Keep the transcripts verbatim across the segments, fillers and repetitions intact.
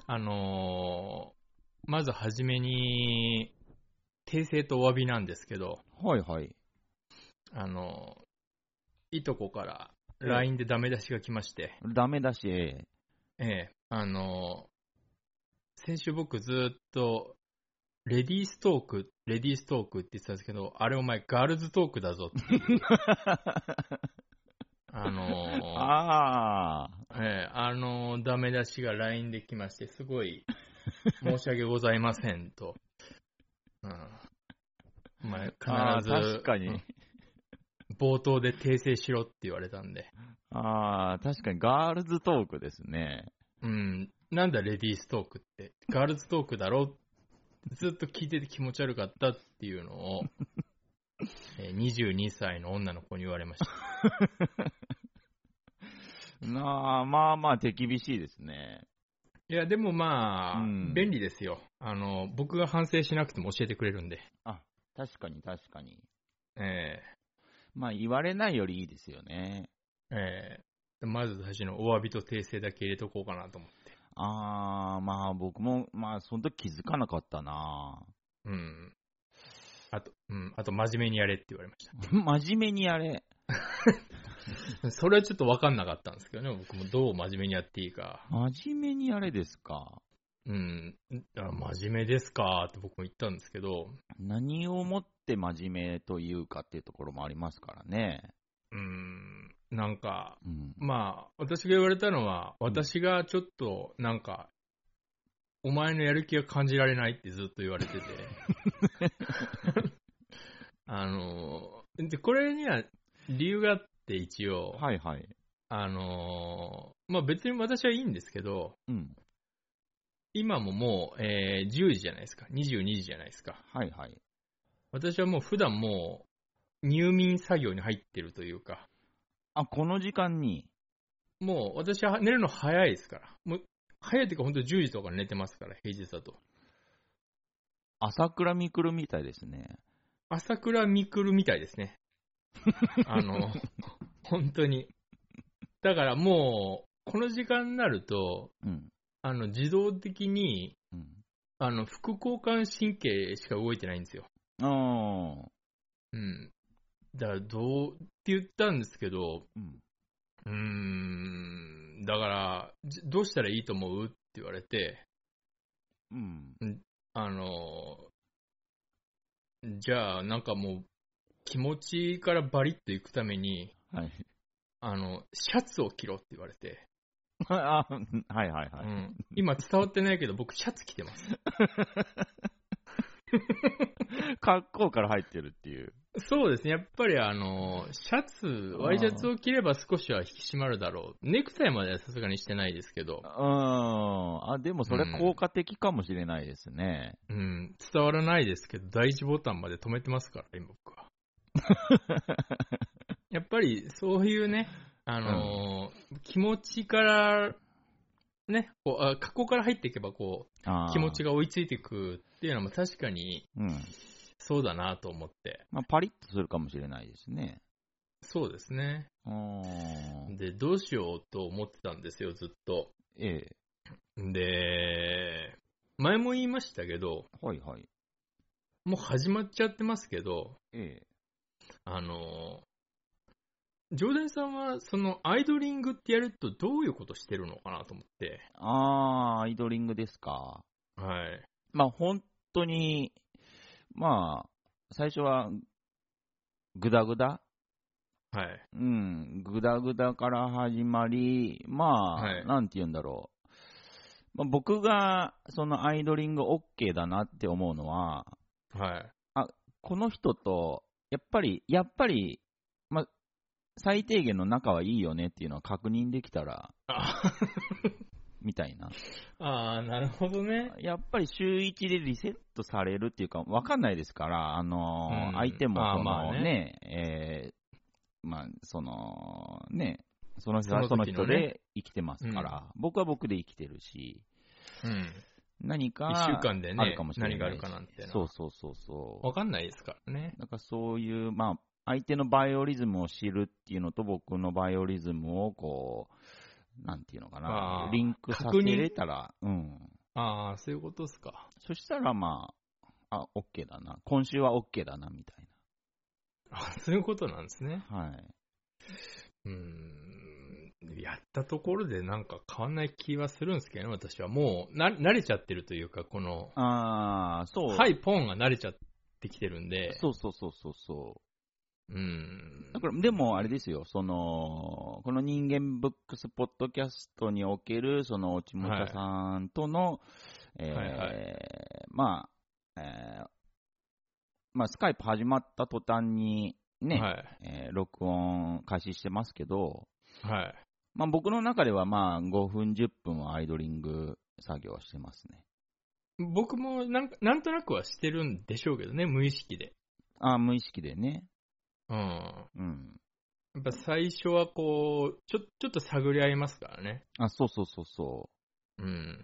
あのー、まずはじめに、訂正とお詫びなんですけど、 はいはい。 あのー、いとこからええライン でダメ出しが来まして、 ダメだし、えええ、あのー、先週僕ずっと、レディーストーク、レディーストークって言ってたんですけど、あれお前ガールズトークだぞっていう、あのああ。 ー、ええ、あのー、ダメ出しが ライン で来まして、すごい申し訳ございませんと。うん、お前必ああ、確ず、 かに。 うん、冒頭で訂正しろって言われたんで。 ああ、確かにガールズトークですね。 うん。なんだレディーストークって。ガールズトークだろ、ずっと聞いてて気持ち悪かったっていうのを、えーにじゅうにさいの女の子に言われました。 なあ、まあまあ手厳しいですね。 いや、でもまあ、 うん。 便利ですよ。あの、僕が反省しなくても教えてくれるんで。 あ、確かに確かに。 えまあ言われないよりいいですよね。 ー、えー、まず最初のお詫びと訂正だけ入れとこうかなと思って。 ああ、まあ僕も、まあその時気づかなかったな。 うん。あと、うん、あと真面目にやれって言われました。 真面目にやれ。 それはちょっと分かんなかったんですけどね、僕もどう真面目にやっていいか。 真面目にやれですか。 うん、だから真面目ですかって僕も言ったんですけど、 何をもって真面目というかっていうところもありますからね。 うん、なんか、 うん。 まあ、私が言われたのは、 うん、 私がちょっと、なんか、お前のやる気が感じられないってずっと言われてて、あの、で、これには理由があって一応、 はいはい。 あの、まあ別に私はいいんですけど、 うん。 今ももう、えーじゅうじじゃないですか。にじゅうにじじゃないですか。 はいはい。 私はもう普段もう入眠作業に入ってるというか、 あ、この時間に。 もう私は寝るの早いですから。もう早いというか本当じゅうじとか寝てますから、平日だと。 朝倉未来みたいですね。 朝倉未来みたいですね。あの、本当に。だからもう、この時間になると、 うん。 あの、自動的に、 うん。 あの、副交感神経しか動いてないんですよ。 ああ。 うん。だから、どうって言ったんですけど、 うん。 うーん、だから、じどうしたらいいと思うって言われて、 うん。 んあの、じゃあ、なんかもう、気持ちからバリッといくために、 はい。 あの、シャツを着ろって言われて、 あ、はいはいはい。 うん。今伝わってないけど、僕シャツ着てます。 格好から入ってるっていう。 そうですね。やっぱりあの、シャツ、ワイシャツを着れば少しは引き締まるだろう。ネクタイまではさすがにしてないですけど、 うん。あ、でもそれは効うん。 果的かもしれないですね。 うん。伝わらないですけど、第一ボタンまで止めてますから、今僕は。やっぱりそういうね、あうん。 のー気持ちからね、こうあ格好から入っていけばこう気持ああ。 ちが追いついていくっていうのも確かにうん。 そうだなと思って。 まあ、パリッとするかもしれないですね。 そうですね。 ああ。 で、どうしようと思ってたんですよ、ずっと。 ええ。 で、前も言いましたけど、 はいはい。 もう始まっちゃってますけど、 ええ。 あの、ジョーダンさんはそのアイドリングってやるとどういうことしてるのかなと思って。 ああ、アイドリングですか。 はい。 まあ、本当に、まあ、最初は、グダグダはい。 うん、グダグダから始まり、まあ、 はい。 なんて言うんだろう。まあ、僕が、そのアイドリング OK だなって思うのは、 はい。 あ、この人と、やっぱり、やっぱり、まあ、最低限の仲はいいよねっていうのは確認できたら、 あみたいな。 あー、なるほどね。 やっぱり週一でリセットされるっていうか、わかんないですから、あうのー相ん。 手もああ、 そまあね。 のね、えーまあ、そのね、その人そのはその時のね。 人で生きてますうん。 から、僕は僕で生きてるし、 うん。 何一週か間でね、 あるかもしれ何があるかないし、 なんてのは、 そうそうそうそわかんないですからね。 う。だからそういう、まあ、相手のバイオリズムを知るっていうのと僕のバイオリズムをこう、なんていうのかな、リンああ、 クさせ確認、 れたら、うん。 ああ、そういうことですか。 そしたらまあ、あ、OK だな。今週は OK だな、みたいあ、そういうことなんですね。 な。はい。 うーん。やったところでなんか変わんない気はするんですけどね、私は。もうな、慣れちゃってるというか、この、 ああ、そう。 はい、ポンが慣れちゃってきてるんで。 そうそうそうそうそう。 うーん。 だからでもあれですよ、その、この人間ブックスポッドキャストにおける、その、落ちもちゃさんとの、はい、えーはいはい、まあ、えー、まあ、スカイプ始まった途端にね、はい、えー、録音開始してますけど、 はい。 まあ、僕の中ではまあ、ごふん、じゅっぷんはアイドリング作業はしてますね。 僕もなんかなんとなくはしてるんでしょうけどね、無意識で。 ああ、無意識でね。 うん。 うん。 やっぱ最初はこう、ちょ、ちょっと探り合いますからね。 あ、そうそうそうそう。 うん。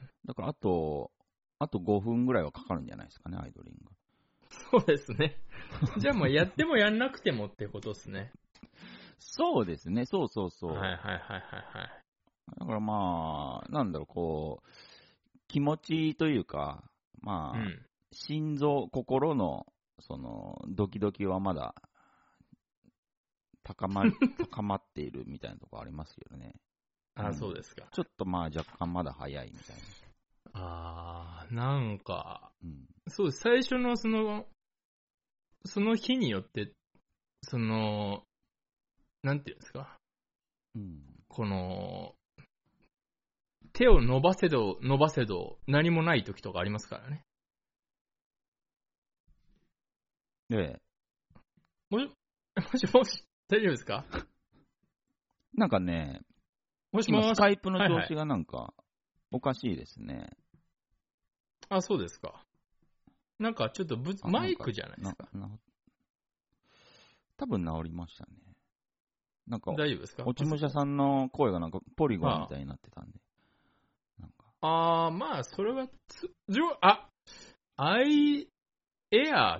だからあと、あとごふんぐらいはかかるんじゃないですかね、アイドリング。 そうですね。じゃあもうやってもやんなくてもってことですね。 そうですね、そうそうそう。 はいはいはいはいはい。 だからまあ、なんだろう、こう、気持ちというか、まあ、うん、心臓、心の、その、ドキドキはまだ、高ま、高まっているみたいなところありますけどね。 あ、うん、そうですか。 ちょっとまあ若干まだ早いみたいな。 あー、なんか、 うん、 そうです。最初のその、その日によって、その、なんていうんですか。うん、この、手を伸ばせど、伸ばせど、何もない時とかありますからね。 ええ。 もし、もしもし、大丈夫ですか？ なんかね、 もしもし、 スカイプの調子がなんか、おかしいですね。はいはい、 あ、そうですか。なんかちょっとぶマイクじゃないですか。 なな多分治りましたね。なんか、 大丈夫ですか？ 落ち武者さんの声がなんかポリゴンみたいになってたんで。 なんかあー、まあ、それはつ、じょ、あ、アイエアーって、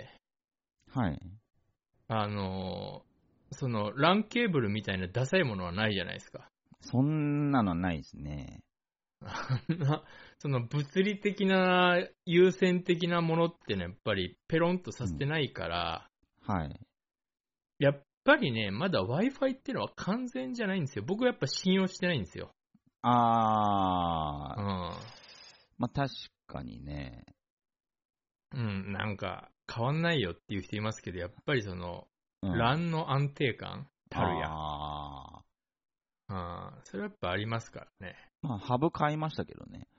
はい。 あのー、その、ランケーブルみたいなダサいものはないじゃないですか。 そんなのないですね。 その物理的な優先的なものってね、やっぱりペロンとさせてないから、 うん、はい。 やっぱりね、まだ Wi-Fi っていうのは完全じゃないんですよ。僕はやっぱ信用してないんですよ。 あー。 うん。 まあ、確かにね。 うん、なんか変わんないよっていう人いますけど、やっぱりその、うん、ラン の安定感たるや。ああ。それはやっぱありますからね。 まあ、ハブ買いましたけどね。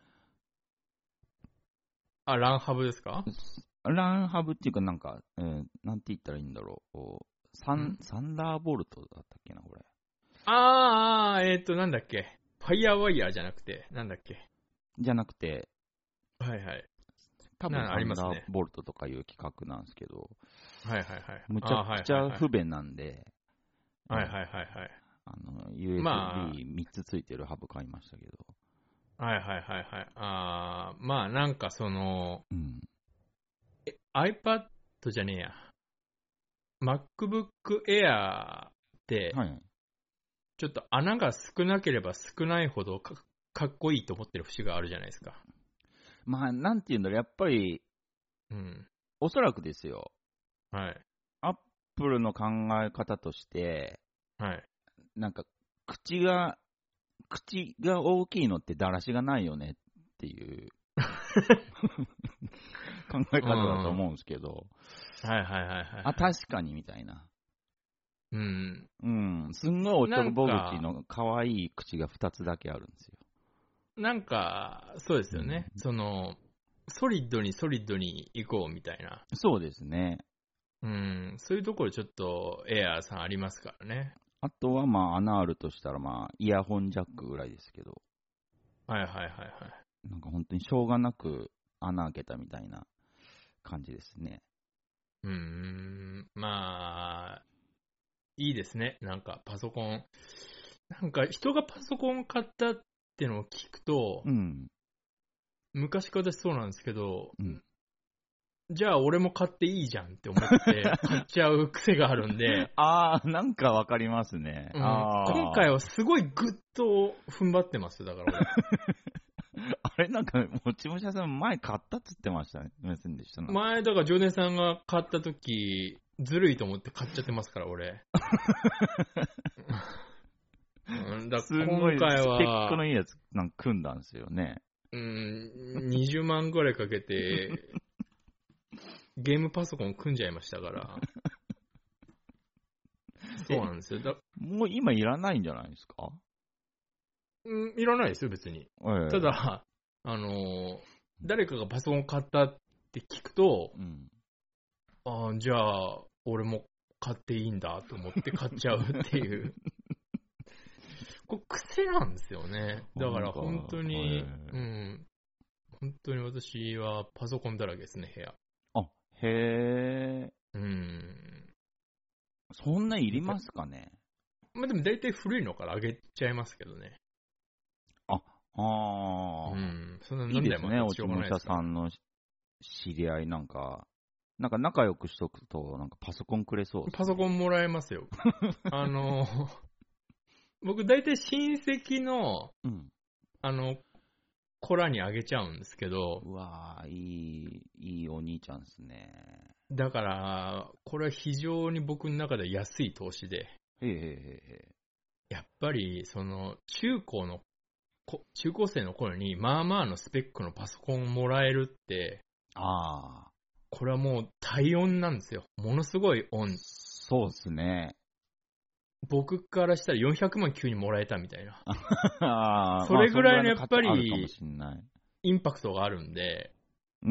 あ、ランハブですか？ ランハブっていうかなんか、えー、なんて言ったらいいんだろう。サン、サンダーボルトだったっけな、これ。 あー、えーっと、なんだっけ。ファイヤーワイヤーじゃなくて、なんだっけ。 じゃなくて、 はいはい。 多分サンダーボルトとかいう企画なんですけど、 はいはいはい。 むちゃくちゃ不便なんで、 はいはいはいはい。 あの、ユーエスビーみっ つついてるハブ買いましたけど。 はいはいはいはい。あー、まあなんかその、うん、iPad じゃねえや。MacBook Air って、はい、ちょっと穴が少なければ少ないほど か, かっこいいと思ってる節があるじゃないですか。 まあ、なんていうんだろう、やっぱり、うん、おそらくですよ。はい。アップルの考え方として、はい。なんか、口が、口が大きいのってだらしがないよねっていう考え方だと思うんですけど、うん、はいはいはいはい。あ、確かにみたいな。うん。うん。すんごいおちょぼ口の可愛い口がふたつだけあるんですよ。 なんか、そうですよね。うん、その、ソリッドにソリッドに行こうみたいな。 そうですね。 うん。そういうところちょっとエアーさんありますからね。 あとはまあ穴あるとしたらまあイヤホンジャックぐらいですけど。 はいはいはいはい。 なんか本当にしょうがなく穴開けたみたいな感じですね。 うーん。まあ、いいですね。なんかパソコン。なんか人がパソコン買ったってのを聞くと、うん、昔からそうなんですけど、うん、じゃあ俺も買っていいじゃんって思って買っちゃう癖があるんで。 ああ、なんかわかりますね、 うん。今回はすごいグッと踏ん張ってます。だから俺。 あれなんか、もちもち屋さん前買ったって言ってましたね。ませんでしたね。 前、だから、ジョネさんが買った時、ずるいと思って買っちゃってますから、俺。うん、だすごい今回は、 スペックのいいやつなんか組んだんですよね。 うん、にじゅうまんぐらいかけて、ゲームパソコン組んじゃいましたから。そうなんですよ。だもう今いらないんじゃないですか？ うん、いらないですよ、別に。 ええ、 ただ、あのー、誰かがパソコン買ったって聞くと、うん、ああ、じゃあ、俺も買っていいんだと思って買っちゃうっていう。これ癖なんですよね。だから本当に、うん、本当に私はパソコンだらけですね、部屋。 あ、へえ。 うん。 そんないりますかね？ まあでも大体古いのから上げちゃいますけどね。 あ、ああ。 うん。そんな何台もいいですね、おちもちゃさんの知り合いなんか。なんか仲良くしとくと、なんかパソコンくれそうですね。 パソコンもらえますよ。あの、僕大体親戚の、うん、あの、子らにあげちゃうんですけど。 うわぁ、いい、いいお兄ちゃんですね。 だから、これは非常に僕の中で安い投資で。 へえへえへえ。 やっぱり、その、中高の、中高生の頃に、まあまあのスペックのパソコンをもらえるって、ああ。これはもう大音なんですよ。ものすごい音。 そうですね。 僕からしたらよんひゃくまん急にもらえたみたいな。それぐらいのやっぱり、インパクトがあるんで、うん。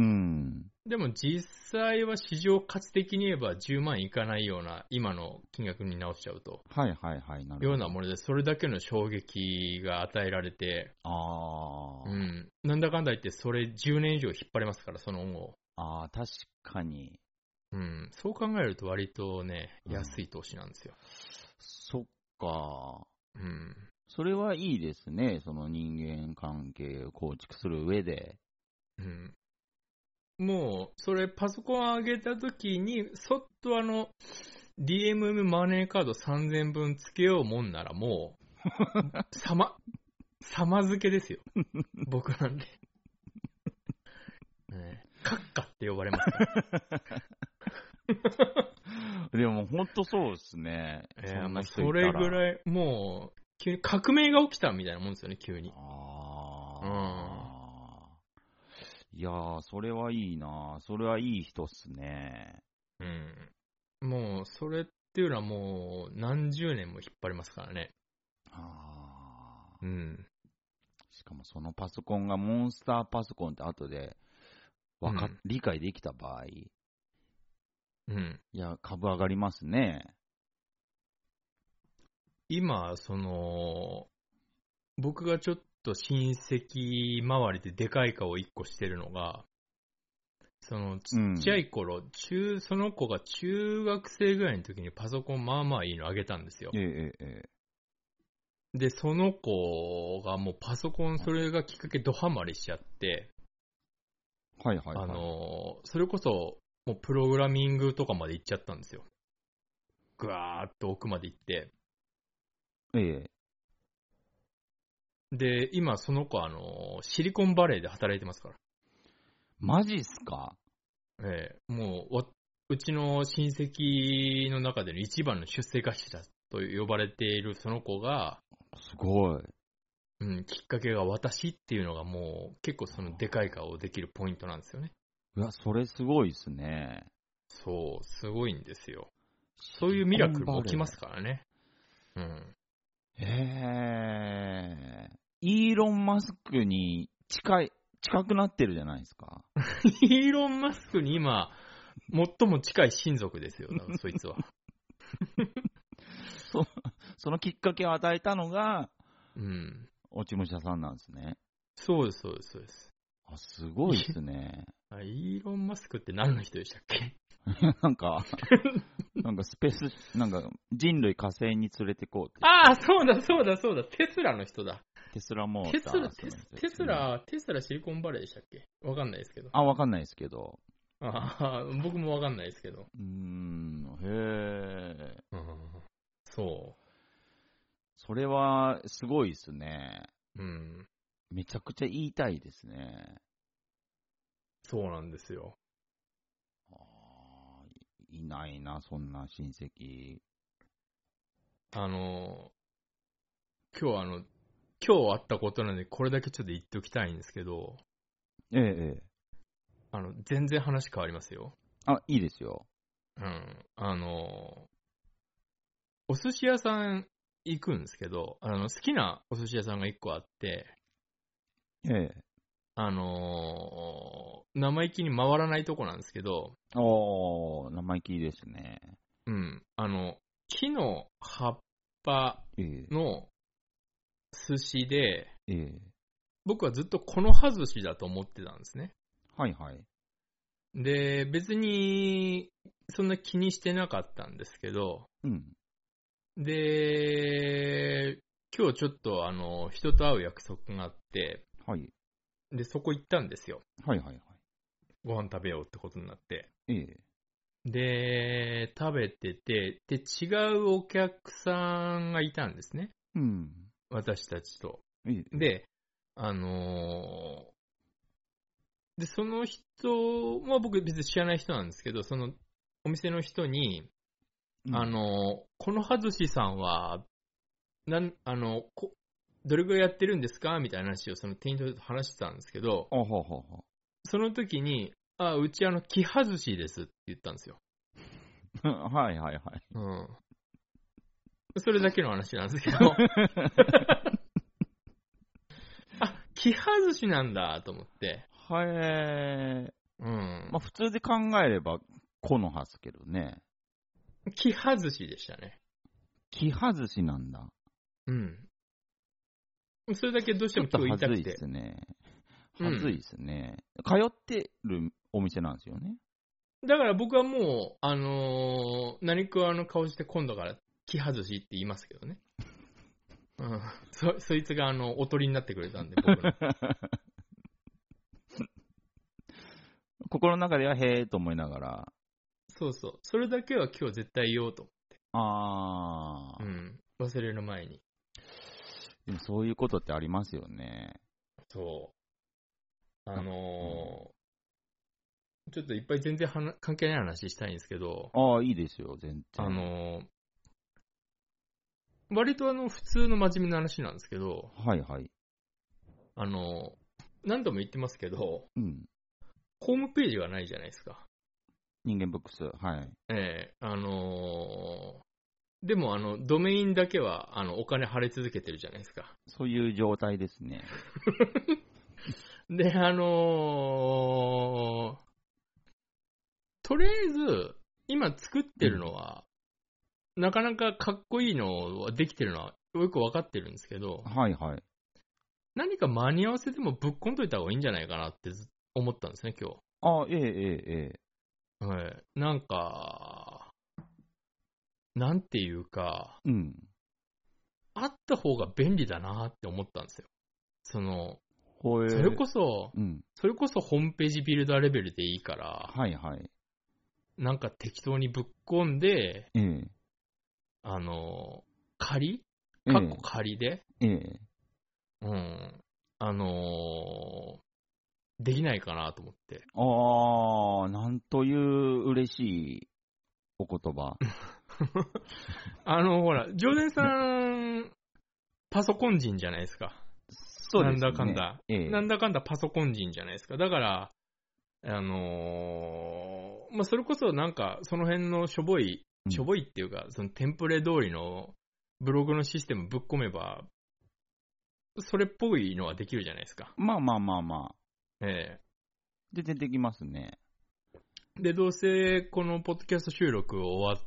でも実際は市場価値的に言えばじゅうまんいかないような、今の金額に直しちゃうと。 はいはいはい。なるほど。 ようなもので、それだけの衝撃が与えられて、ああ。うん。なんだかんだ言って、それじゅうねん以上引っ張れますから、その音を。 ああ、確かに。 うん。そう考えると割とね、安い投資なんですよ。うん、 そっか。 うん。 それはいいですね。その人間関係を構築する上で。 うん。もう、それパソコン上げたときに、そっとあの、ディーエムエム マネーカードさんぜんぶんつけようもんならもう、さま、さま付けですよ。僕なんで。ね、カッカって呼ばれますから。 でも本当そうですね。 えー、まあそれぐらい、もう、急に革命が起きたみたいなもんですよね、急に。ああ。うん。いやー、それはいいな。それはいい人っすね。 うん。もう、それっていうのはもう、何十年も引っ張りますからね。ああ。うん。 しかもそのパソコンがモンスターパソコンって後で、わか、うん、理解できた場合、うん。いや、株上がりますね。 今、その、僕がちょっと親戚周りででかい顔を一個してるのが、その、ちっちゃい頃、うん、中、その子が中学生ぐらいの時にパソコンまあまあいいのあげたんですよ。 ええええ。で、その子がもうパソコン、それがきっかけドハマりしちゃって、 はいはいはい。 あの、それこそ、もうプログラミングとかまで行っちゃったんですよ。ぐわーっと奥まで行って。 ええ。 で、今その子あの、シリコンバレーで働いてますから。 マジっすか？ ええ、もう、うちの親戚の中での一番の出世頭と呼ばれているその子が、 すごい。 うん、きっかけが私っていうのがもう結構そのでかい顔できるポイントなんですよね。 いや、それすごいっすね。 そう、すごいんですよ。そういうミラクルも起きますからね。うん。 へえ。イーロン・マスクに近い、近くなってるじゃないですか。 イーロン・マスクに今、最も近い親族ですよ、だからそいつは。 そ、そのきっかけを与えたのが、 うん。 落ち武者さんなんですね。 そうです、そうです、そうです。 あ、すごいですね。 イーロン・マスクって何の人でしたっけ？ なんか、なんかスペース、なんか人類火星に連れてこうって。 ああ、そうだ、そうだ、そうだ、テスラの人だ。 テスラモーテスラ、 ター、ね、 テステスラ、テスラシリコンバレーでしたっけ？わかんないですけど。 あ、わかんないですけど。 ああ、僕もわかんないですけど。 うーん、へえ。 そう。 それは、すごいですね。 うん。 めちゃくちゃ言いたいですね。 そうなんですよ。 あいないな、そんな親戚。 あの、今日あの、今日あったことなんで、これだけちょっと言っておきたいんですけど、 ええ、ええ。 あの、全然話変わりますよ。 あ、いいですよ。 うん。あの、お寿司屋さん行くんですけど、あの、好きなお寿司屋さんが一個あって、 ええ。 あのー、生意気に回らないとこなんですけど、 おー、生意気ですね。 うん。あの、木の葉っぱの寿司で、 ええ。 僕はずっとこの葉寿司だと思ってたんですね。 はいはい。 で、別にそんな気にしてなかったんですけど、 うん。 で、今日ちょっとあの、人と会う約束があって、 はい。 で、そこ行ったんですよ。 はいはいはい。 ご飯食べようってことになって。 ええ。 で、食べてて、で、違うお客さんがいたんですね。 うん。 私たちと。 ええ。 で、あのーで、その人は僕別に知らない人なんですけど、そのお店の人に、 うん、 あのーこのはずしさんは、なん、あの、こどれぐらいやってるんですかみたいな話をその店員と話してたんですけど、 あははは。 その時に、あ、うちあの、木外しですって言ったんですよ。 はいはいはい。 うん。それだけの話なんですけど。あ、木外しなんだと思って。 はえー。 うん。 まあ普通で考えれば、木の葉っすけどね。 木外しでしたね。 木外しなんだ。 うん。それだけどうしても今日言いたくて。 ちょっと恥ずいですね。恥ずいですね、うん。通ってるお店なんですよね。 だから僕はもう、あのー、何食わぬ顔して今度から木外しって言いますけどね。うん。そ、そいつがあの、おとりになってくれたんで、僕の。 心の中ではへーと思いながら。 そうそう。それだけは今日絶対言おうと思って。 あー。 うん。忘れる前に。 でもそういうことってありますよね。 そう。あのー、ちょっといっぱい全然はな関係ない話したいんですけど。 ああ、いいですよ、全然。 あのー、割とあの、普通の真面目な話なんですけど。 はいはい。 あのー、何度も言ってますけど。 うん。 ホームページがないじゃないですか。 人間ブックス、はい。 ええー、あのー、でもあの、ドメインだけは、あの、お金払い続けてるじゃないですか。 そういう状態ですね。 で、あのー、とりあえず、今作ってるのは、うん、なかなかかっこいいのはできてるのはよくわかってるんですけど、 はいはい。 何か間に合わせてもぶっこんといた方がいいんじゃないかなって思ったんですね、今日。 ああ、ええええええ。はい。なんか、なんていうか、 うん。 あった方が便利だなって思ったんですよ。その、 それこそ、 うん、 それこそホームページビルダーレベルでいいから、 はいはい。 なんか適当にぶっ込んで、 ええ、 あの、仮かっこ仮で、 ええ、 うん、あのー、できないかなと思って。 ああ、なんという嬉しいお言葉。 あの、ほら、ジョーデンさん、パソコン人じゃないですか。 そうですね。 なんだかんだ、 ええ、 なんだかんだパソコン人じゃないですか。だから、あのー、まあ、それこそなんか、その辺のしょぼい、しょぼいっていうか、そのテンプレ通りのブログのシステムぶっ込めば、それっぽいのはできるじゃないですか。 まあまあまあまあ。 ええ。 で、出てきますね。 で、どうせこのポッドキャスト収録終わって、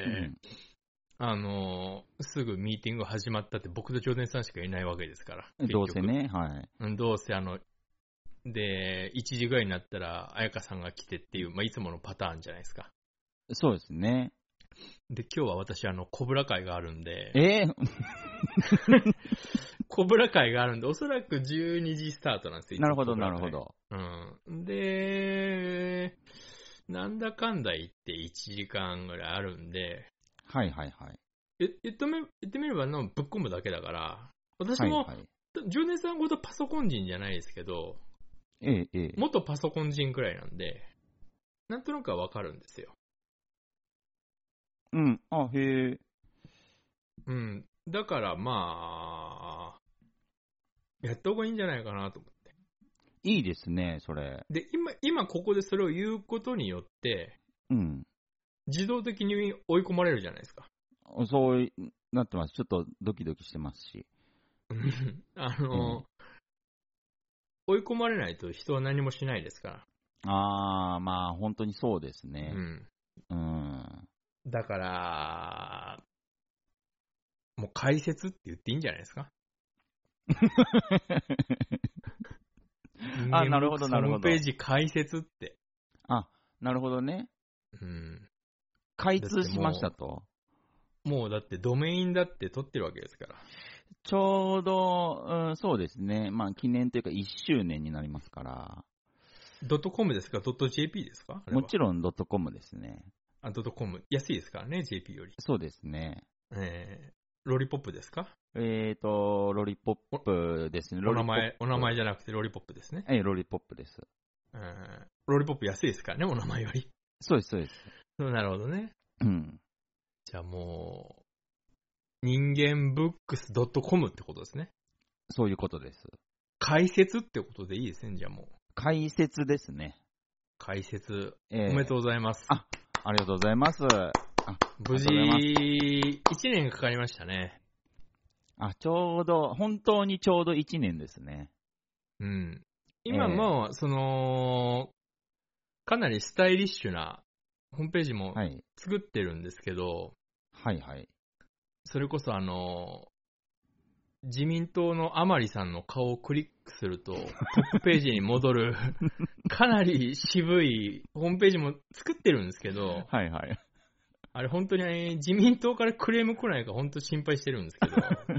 うん、あの、すぐミーティング始まったって僕とジョーデンさんしかいないわけですから。 どうせね、はい。 どうせあの、で、いちじぐらいになったら、彩香さんが来てっていう、まあ、いつものパターンじゃないですか。 そうですね。 で、今日は私、あの、コブラ会があるんで、 えー、 コブラ会があるんで、おそらくじゅうにじスタートなんですよ。 なるほど、なるほど。 うん。で、なんだかんだ言っていちじかんぐらいあるんで、 はいはいはい。 え言ってみ言ってみればのぶっ込むだけだから、私も、はいはい、 じゅうねんさんほどパソコン人じゃないですけど、 ええ、ええ。 元パソコン人くらいなんで、なんとなくはわかるんですよ。 うん、あ、へえ。 うん。だからまあ、やった方がいいんじゃないかなと思って。 いいですね、それ。 で、今、今ここでそれを言うことによって、 うん。 自動的に追い込まれるじゃないですか。 そうなってます。ちょっとドキドキしてますし。 あの、ええ、追い込まれないと人は何もしないですから。 ああ、まあ本当にそうですね。 うん。 うん。 だから、もう解説って言っていいんじゃないですか。 あ、なるほど、なるほど。 ホームページ解説って。 あ、なるほどね。 うん。 開通しましたと。 もうだってドメインだって取ってるわけですから。 ちょうど、うん、そうですね。まあ記念というかいっしゅうねんになりますから。 ドットコムですかドット ジェーピー ですかもちろんドットコムですね。 あ、ドットコム。安いですからね、ジェーピー より。 そうですね。 えー、ロリポップですかえーと、ロリポップですね。 お名前、お名前じゃなくてロリポップですね。 ええ、ロリポップです。 えー、ロリポップ安いですからね、お名前より。 そうです、そうです。 なるほどね。 うん。 じゃあもう、人間ブックス .com ってことですね。 そういうことです。 解説ってことでいいですね、じゃあもう。 解説ですね。 解説、 えー、 おめでとうございます。 あ、ありがとうございます。あ、 無事、いちねんかかりましたね。 あ、ちょうど、本当にちょうどいちねんですね。 うん。今も、えー、その、かなりスタイリッシュなホームページも作ってるんですけど、 はい、はいはい。 それこそあの、自民党の甘利さんの顔をクリックすると、トップページに戻る、かなり渋いホームページも作ってるんですけど、 はいはい。 あれ本当に自民党からクレーム来ないか本当心配してるんですけど、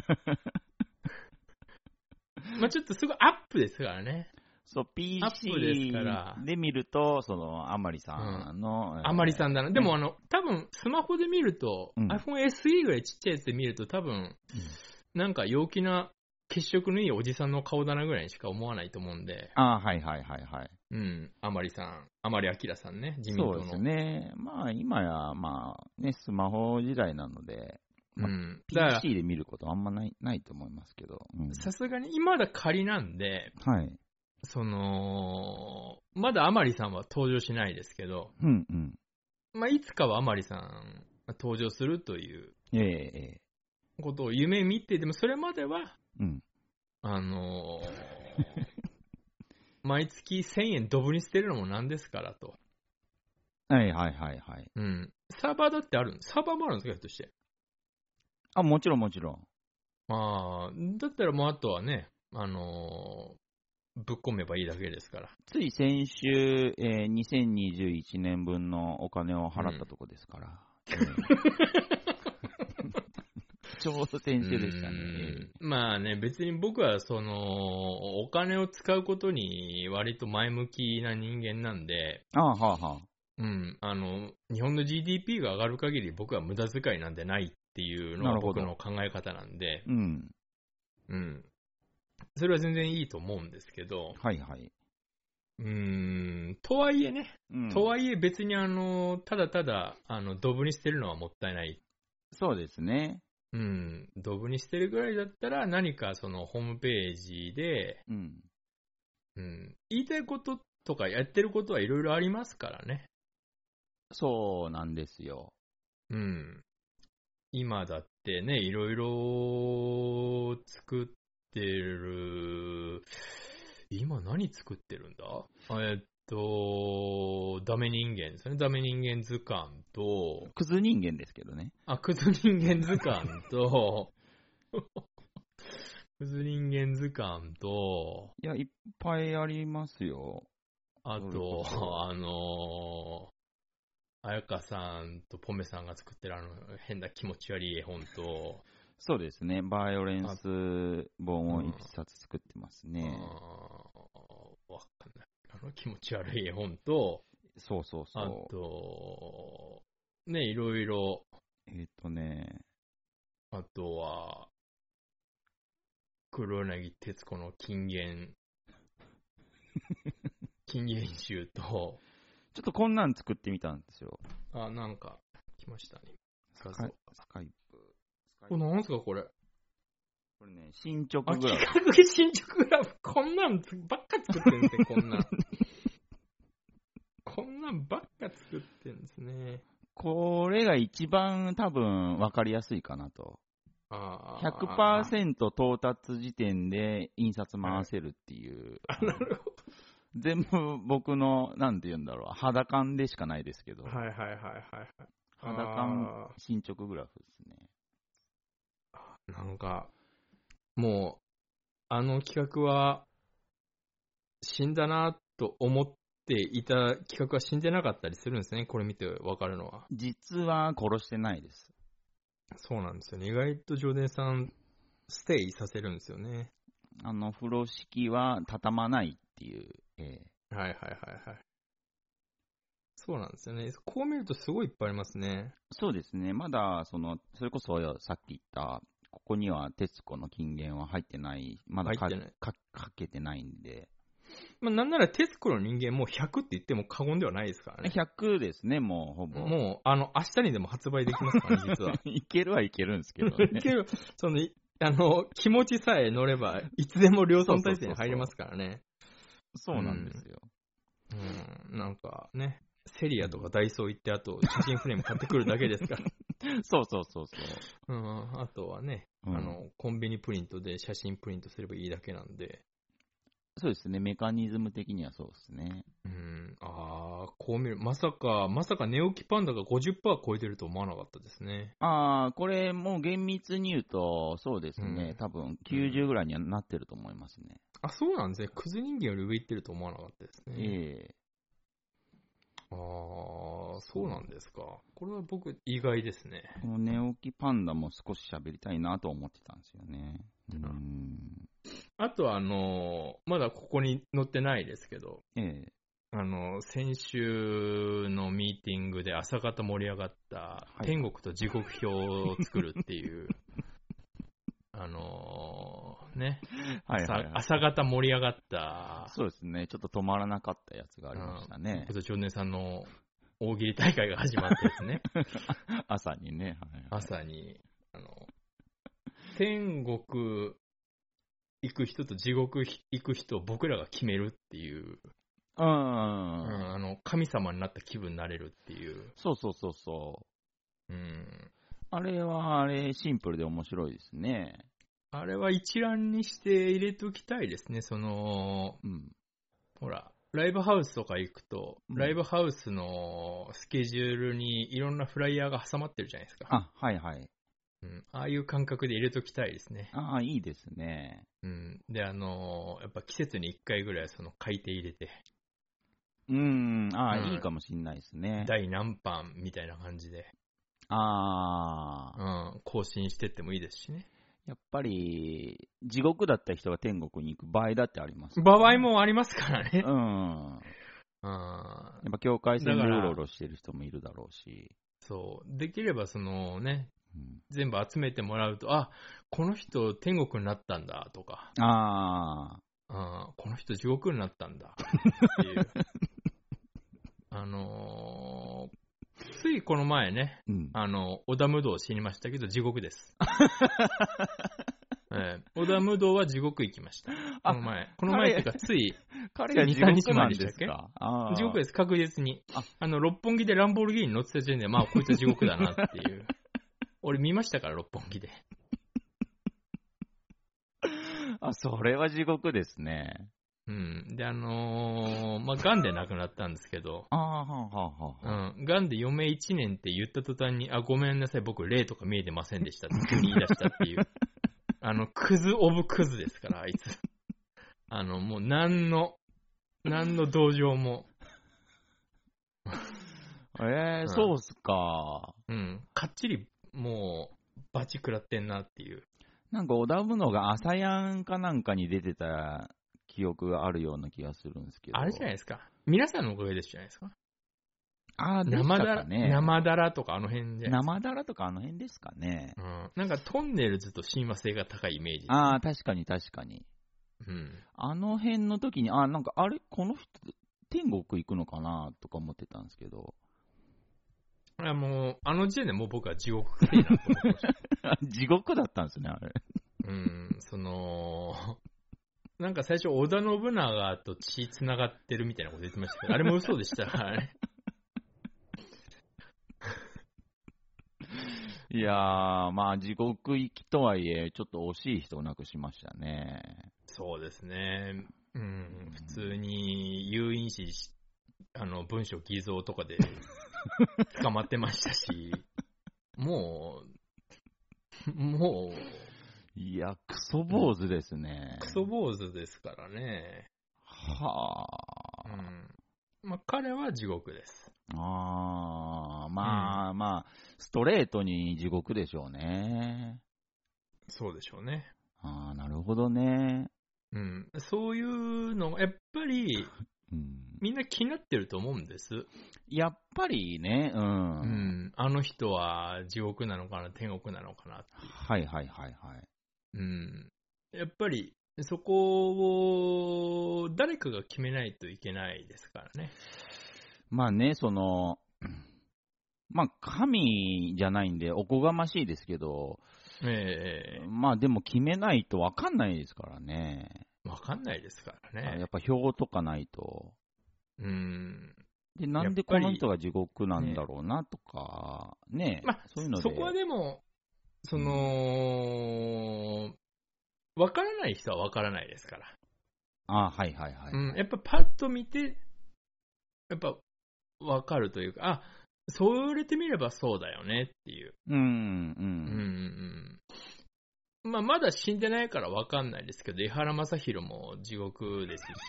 まあちょっとすごいアップですからね。 そう、ピーシー で見ると、その、甘利さんの。 甘利さんだな。でもあの、多分スマホで見ると、 うん、 iPhone エスイー ぐらいちっちゃいやつで見ると多分、うんなんか陽気な血色のいいおじさんの顔だなぐらいにしか思わないと思うんで。 ああ、はいはいはいはい。 うん。甘利さん、甘利明さんね、自民党の。 そうですね。まあ今や、まあね、スマホ時代なので、まあ、うん。ピーシー で見ることあんまない、ないと思いますけど。 さすがに今だ仮なんで、 はい。 その、まだ甘利さんは登場しないですけど、 うんうん。 まあいつかは甘利さん登場するという。 ええええ。 ことを夢見て、でもそれまでは、 うん、 あのー、毎月せんえんドブに捨てるのもなんですからと。 はいはいはいはい。 うん。サーバーだってあるサーバーもあるんですかひょっとして。 あ、もちろんもちろん。 ああ、だったらもうあとはね、あのー、ぶっ込めばいいだけですから。 つい先週、えー、にせんにじゅういちねんぶんのお金を払ったとこですから。うんうんちょうど先週でしたね。 まあね、別に僕はその、お金を使うことに割と前向きな人間なんで、 ああ、はあ、はあ。 うん、あの、日本の ジーディーピー が上がる限り僕は無駄遣いなんてないっていうのが僕の考え方なんで、 うん。 うん。それは全然いいと思うんですけど、 はいはい。 うーん、とはいえね、うん、とはいえ別にあの、ただただ、あの、ドブに捨てるのはもったいない。 そうですね。 うん、ドブに捨てるぐらいだったら何かそのホームページで、 うん、 うん、言いたいこととかやってることはいろいろありますからね。 そうなんですよ。 うん。今だってね、いろいろ作ってる、今何作ってるんだえっと、ダメ人間ですね。ダメ人間図鑑と、 クズ人間ですけどね。 あ、クズ人間図鑑と、クズ人間図鑑と、 いや、いっぱいありますよ。 あと、あのー、彩香さんとポメさんが作ってるあの変な気持ち悪い絵本と、 そうですね。バイオレンス本を一冊作ってますね。 わかんない。あの気持ち悪い絵本と、 そうそうそう。 あと、ね、いろいろ。 えっとね。 あとは、 黒柳徹子の金言、金言集と、 ちょっとこんなん作ってみたんですよ。 あ、なんか、来ましたね。 スカイスカイプ。 これなんすか、これ。 これね、進捗あ、 グラフ。 企画進捗グラフ。こんなんばっか作ってるんですね、こんなん。こんなんばっか作ってるんですね。 これが一番多分分かりやすいかなと。 あひゃくパーセント 到達時点で印刷回せるっていう。 はい、あ、なるほど。 全部僕の、なんて言うんだろう、肌感でしかないですけど。 はいはいはいはい、はい。 肌感進捗グラフですね。 なんか、もう、あの企画は、死んだなと思っていた企画は死んでなかったりするんですね。これ見てわかるのは。 実は殺してないです。 そうなんですよね。意外とジョーデンさん、ステイさせるんですよね。 あの、風呂敷は畳まないっていう。えー、はいはいはいはい。そうなんですよね。こう見るとすごいいっぱいありますね。 そうですね。まだ、その、それこそさっき言った、ここには徹子の金言は入ってない、まだか入ってないかかけてないんで。 まあ、なんなら徹子の人間もひゃくって言っても過言ではないですからね。 ひゃくですね、もうほぼ。 もう、あの、明日にでも発売できますからね、実は。 いけるはいけるんですけどね。 いける、その、あの、気持ちさえ乗れば、いつでも量産体制に入れますからね。 そうなんですよ。 うん、うん、なんかね、セリアとかダイソー行って、あと写真フレーム買ってくるだけですから。 そうそうそうそう。 うん、あとはね、うん、あの、コンビニプリントで写真プリントすればいいだけなんで。 そうですね、メカニズム的にはそうですね。 うん、ああ、こう見る、まさか、まさか寝起きパンダが ごじゅっパーセント 超えてると思わなかったですね。 ああ、これもう厳密に言うと、そうですね、 うん、 多分きゅうじゅうぐらいにはなってると思いますね。 あ、そうなんですね。クズ人間より上行ってると思わなかったですね。 ええああ、そうなんですか。これは僕、意外ですね。 この寝起きパンダも少し喋りたいなと思ってたんですよね。うん。 あとは、あの、まだここに載ってないですけど、 ええあの、先週のミーティングで朝方盛り上がった、天国と地獄表を作るっていう、あのー、ね、 はいはいはい、 朝方盛り上がった、 そうですね、ちょっと止まらなかったやつがありましたね。 僕と常年さんの大喜利大会が始まってですね。 朝にね、はいはい、 朝に、あの、天国行く人と地獄行く人を僕らが決めるっていう、 うん、うん、 あの神様になった気分になれるっていう。 そうそうそうそう。 うん。 あれはあれシンプルで面白いですね。 あれは一覧にして入れておきたいですね。その、うん、ほら、ライブハウスとか行くと、うん、ライブハウスのスケジュールにいろんなフライヤーが挟まってるじゃないですか。 あ、はいはい。 うん、ああいう感覚で入れときたいですね。 ああ、いいですね。 うん。で、あのー、やっぱ季節にいっかいぐらいその書いて入れて。 うーん、ああ、うん、いいかもしんないですね。 第何版みたいな感じで。 ああ。うん、更新してってもいいですしね。 やっぱり、地獄だった人が天国に行く場合だってあります、ね。 場合もありますからね。 うん。 あやっぱ境界線でうろうろしてる人もいるだろうし。 そう。できればそのね、うん、全部集めてもらうと、あ、この人天国になったんだとか。 ああ。この人地獄になったんだっていう。あのー、ついこの前ね、うん、あの、織田無道を知りましたけど、地獄です。えー、織田無道は地獄行きました。この前。この前っていうか、つい、 彼が地獄なんですか？ 地獄です、確実に。あ, あの、六本木でランボルギーニ乗ってた時点で、まあ、こいつは地獄だなっていう。俺見ましたから、六本木で。 あ、それは地獄ですね。 うん。で、あのー、まあ、癌で亡くなったんですけど、 ああ、はあ、はあ、はあ。うん。癌で余命いちねんって言った途端に、あ、ごめんなさい、僕、霊とか見えてませんでしたって言い出したっていう。あの、クズオブクズですから、あいつ。あの、もう、なんの、なんの同情も。 えー、うん、そうっすか。 うん。かっちり、もう、バチ食らってんなっていう。 なんか、織田無道が朝やんかなんかに出てた記憶があるような気がするんですけど。 あれじゃないですか。皆さんのおかげですじゃないですか。 あ、でし生だら、 たかね。 生だらとかあの辺で。 生だらとかあの辺ですかね。 うん。なんかトンネルズと親和性が高いイメージ、ね。 ああ、確かに確かに。 うん。 あの辺の時に、あ、なんか、あれこの人、天国行くのかなとか思ってたんですけど。 いやもう、あの時点でもう僕は地獄くていいなと思ってました。 地獄だったんですね、あれ。 うん、その、なんか最初、織田信長と血繋がってるみたいなこと言ってましたけど、あれも嘘でしたからね。 いやー、まあ、地獄行きとはいえ、ちょっと惜しい人を亡くしましたね。 そうですね。うん、普通に有印紙、あの、文書偽造とかで捕まってましたし、もう、もう、 いや、クソ坊主ですね。 クソ坊主ですからね。 はあ。 うん。まあ、彼は地獄です。 ああ、まあ、うん、まあ、ストレートに地獄でしょうね。 そうでしょうね。 ああ、なるほどね。 うん。そういうの、やっぱり、うん、みんな気になってると思うんです。 やっぱりね、うん。 うん。あの人は地獄なのかな、天国なのかなって。 はいはいはいはい。 うん。やっぱり、そこを誰かが決めないといけないですからね。 まあね、その、まあ神じゃないんでおこがましいですけど、えー、まあでも決めないと分かんないですからね。 分かんないですからね。 やっぱ票とかないと。 うん。 で、なんでこの人が地獄なんだろうなとか、ね、ねまあ、そういうので。そこはでも、その、うん、分からない人は分からないですから。 ああ、はいはいはい、はい。 うん、やっぱパッと見て、やっぱ分かるというか、あ、そう言われてみればそうだよねっていう。 うん、うん。うんうんまあ、まだ死んでないから分かんないですけど、江原正宏も地獄ですし。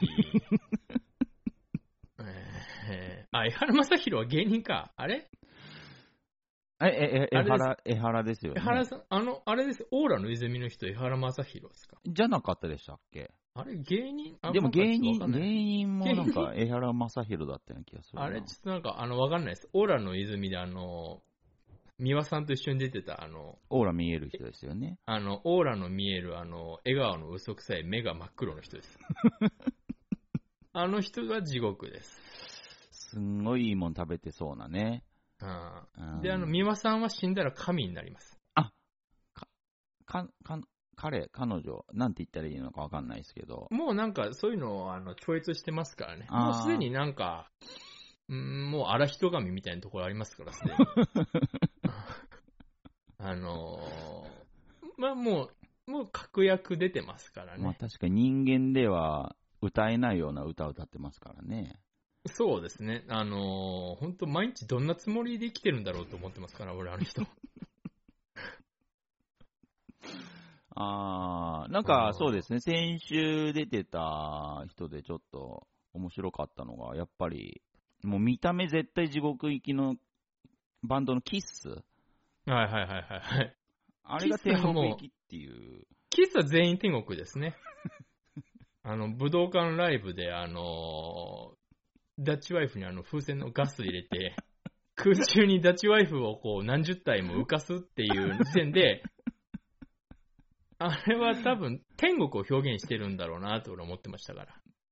えー、あ、江原正宏は芸人か。あれえ、え、え、江原、江原ですよね。 江原さん、あの、あれです。オーラの泉の人、江原正宏ですか。 じゃなかったでしたっけ？ あれ、芸人あでも芸人、芸人もなんか江原正宏だったような気がする。 あれ、ちょっとなんか、あの、わかんないです。オーラの泉で、あの、三輪さんと一緒に出てた、あの、 オーラ見える人ですよね。 あの、オーラの見える、あの、笑顔の嘘くさい目が真っ黒の人です。あの人が地獄です。 すんごいいいもん食べてそうなね。 うん、で、あの、三輪さんは死んだら神になります。 あ、か、か、か、彼、彼女、なんて言ったらいいのかわかんないですけど。 もうなんか、そういうのを、あの、超越してますからね。もうすでになんか、んもう荒人神みたいなところありますから、すでに。あのー、まあもう、もう確約出てますからね。 まあ確かに人間では歌えないような歌を歌ってますからね。 そうですね。あのー、本当毎日どんなつもりで生きてるんだろうと思ってますから、俺あの人。 あー、なんかそうですね、先週出てた人でちょっと面白かったのが、やっぱり、もう見た目絶対地獄行きのバンドのキッス。 はいはいはいはい。 あれが天国行きっていう。 キスは全員天国ですね。あの、武道館ライブで、あのー、ダッチワイフにあの風船のガス入れて、空中にダッチワイフをこう何十体も浮かすっていう時点で、あれは多分天国を表現してるんだろうなと俺思ってましたから。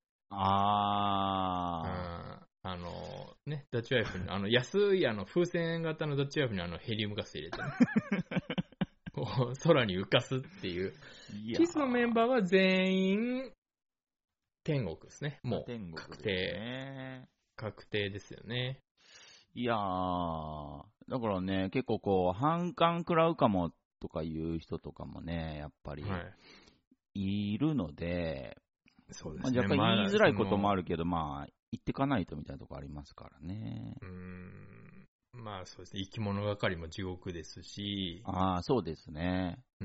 あー。あのね、ダッチワイフに、あの安いあの風船型のダッチワイフにあのヘリウムガス入れて、ね、こう空に浮かすっていう。キスのメンバーは全員天国ですね。もう確定。確定ですよね。 いやー、だからね、結構こう、反感食らうかもとかいう人とかもね、やっぱりいるので、 はい、そうですね。 まあ、若干言いづらいこともあるけど、まあ、言ってかないとみたいなとこありますからね。 うーん。まあそうですね。生き物係も地獄ですし。 ああ、そうですね。 うん。